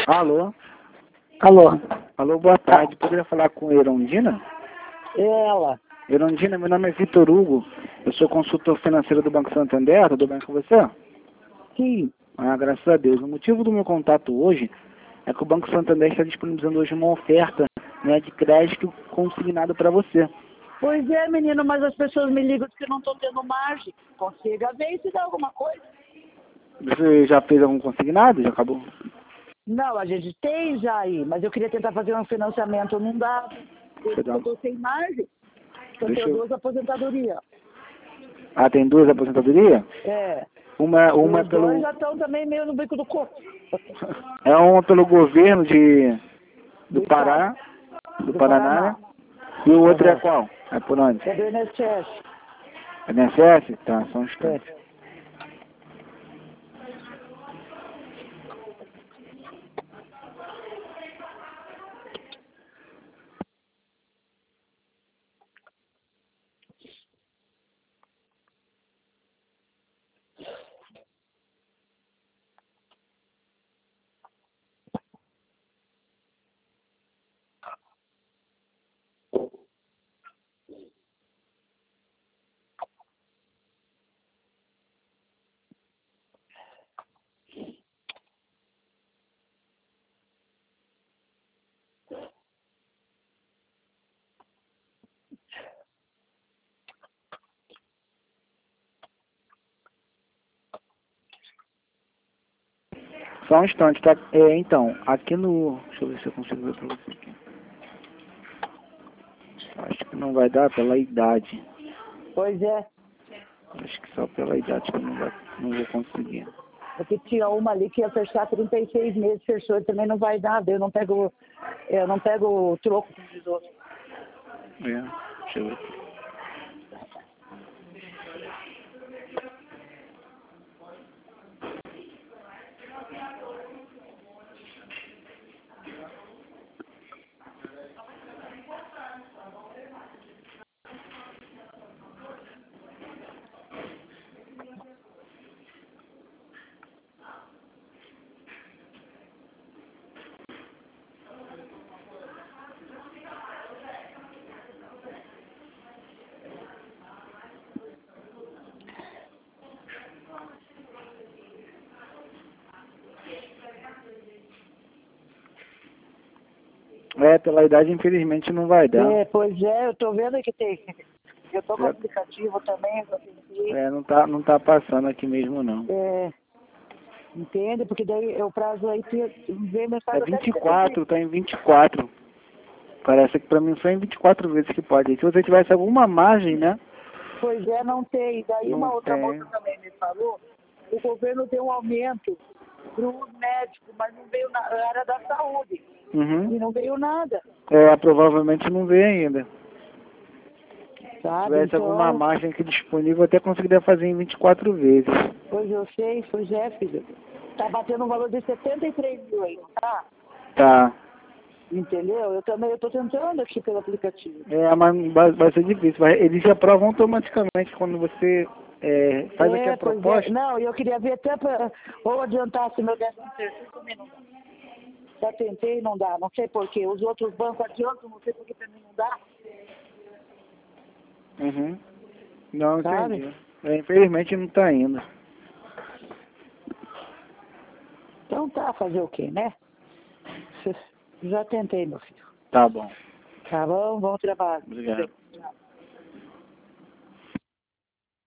Alô? Alô? Alô, boa tarde. Poderia falar com Erondina? É ela. Erondina, meu nome é Vitor Hugo. Eu sou consultor financeiro do Banco Santander. Tudo bem com você? Sim. Ah, graças a Deus. O motivo do meu contato hoje é que o Banco Santander está disponibilizando hoje uma oferta, né, de crédito consignado para você. Pois é, menino, mas as pessoas me ligam que eu não estou tendo margem. Consiga ver se dá alguma coisa. Você já fez algum consignado? Já acabou? Não, a gente tem já aí, mas eu queria tentar fazer um financiamento, não dá. Deixa eu dar Eu uma- estou sem margem. Eu Deixa tenho eu... 2 aposentadorias. Ah, tem duas aposentadorias? É. Uma é Os dois pelo... já estão também meio no bico do corpo. É uma pelo governo do Do Pará, estado. do Do Paraná, né? Paraná. E o outro é Aham. qual? É por onde? É do INSS. INSS? Tá, só um instante. É. Só um instante, tá? É, então, aqui no... Deixa eu ver se eu consigo ver pra você aqui. Acho que não vai dar pela idade. Pois é. Acho que só pela idade que não vou conseguir. Porque tinha uma ali que ia fechar 36 meses, fechou e também não vai dar. Eu não pego o troco dos outros. É, deixa eu ver. É, pela idade infelizmente não vai dar. É, pois é, eu tô vendo que tem. Eu tô com o É, aplicativo também, eu tentei. não tá passando aqui mesmo não. É, entende? Porque daí o prazo aí vem É mensagem até de 24, tá em 24. Parece que pra mim só em 24 vezes que pode. Se você tivesse alguma margem, né? Pois é, não tem. Daí Não uma outra tem. moça também me falou, o governo deu um aumento para o médico, mas não veio na área da saúde. Uhum. E não veio nada, É, provavelmente não vê ainda. Se sabe? tivesse alguma Então, margem aqui disponível, eu até conseguiria fazer em 24 vezes. pois eu sei, pois é, filho. Tá batendo um valor de 73 mil aí, não tá? Tá. Entendeu? Eu também eu tô tentando aqui pelo aplicativo. É, mas vai ser difícil. Eles aprovam automaticamente quando você faz aqui a É, pois é. proposta. Não, eu queria ver até para ou adiantasse meu 13º também não dá. Já tentei, não dá. Não sei porquê. Os outros bancos adiantam, não sei porque também não dá. Uhum. Não, Sabe? entendi. É, infelizmente não tá indo. Então tá, fazer o quê, né? Já tentei, meu filho. Tá bom. Tá bom, bom trabalho. Obrigado.